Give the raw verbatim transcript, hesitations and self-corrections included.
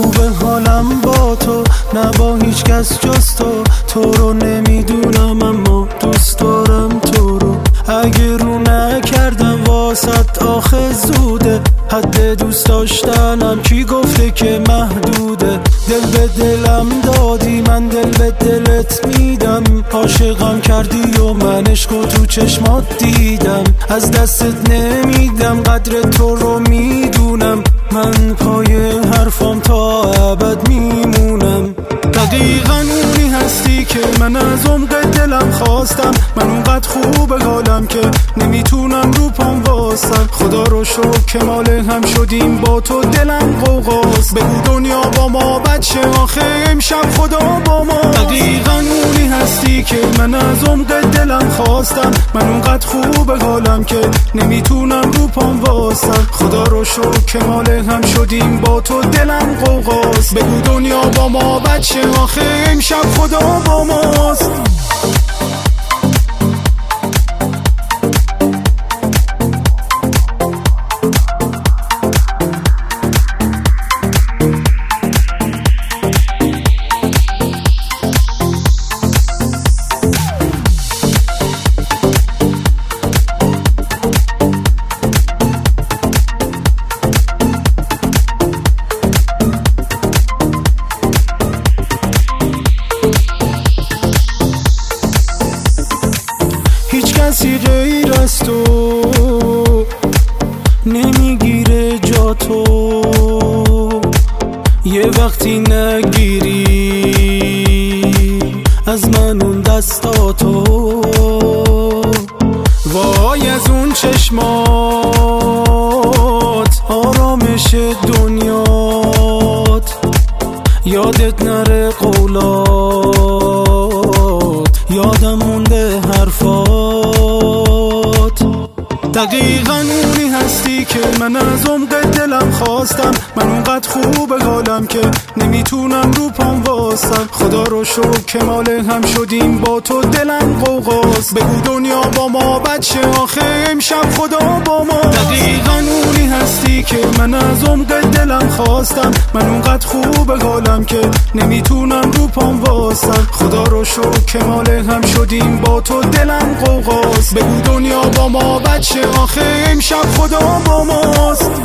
خوبه حالم با تو، نه با هیچ کس جز تو. تو رو نمیدونم اما دوست دارم تو رو. اگه رو نکردم واسط آخه زوده، حد دوست داشتنم کی گفته که محدوده. دل به دلم دادی من دل به دلت میدم، عاشقم کردی و من عشقو تو چشمات دیدم. از دستت نمیدم قدر تو رو میدونم، من پای حرفام تا ابد میمونم. دقیقاً اونی هستی که من از عمق دلم خواستم، من اونقدر خوب حالم که نمیتونم رو پام واسم. خدا رو شکر که مال هم شدیم با تو، دلم قوقاست. بگو دنیا با ما بچه آخه امشب خدا با ما. دقیقاً اونی هستی که من از عمق دلم خواستم، من اونقدر خوب حالم که نمیتونم رو پام واسم. خدا رو شکر که مال هم شدیم با تو، دلم قوقاست. بگو دنیا با ما بچه آخه امشب خدا با ماست. کسی غیر از تو نمیگیره جا تو، یه وقتی نگیری از من اون دستاتو. وای از اون چشمات آرامش دنیات، یادت نره قولات، یادم مونده حرفات. دقیقاً اونی هستی که من از عمق دلم خواستم، من اونقدر خوب حالم که نمیتونم رو پام واسم. خدا رو شکر که مال هم شدیم با تو، دلم قوقاست. بگو دنیا با ما بچه آخه امشب خدا با ما. دقیقاً اونی هستی که من از عمق دلم خواستم، من اونقدر خوب حالم که نمیتونم رو پام واسم. خدا رو شکر که مال هم شدیم با تو، دلم قوقاست. بگو دنیا با ما بچه آخه امشب خدا با ماست.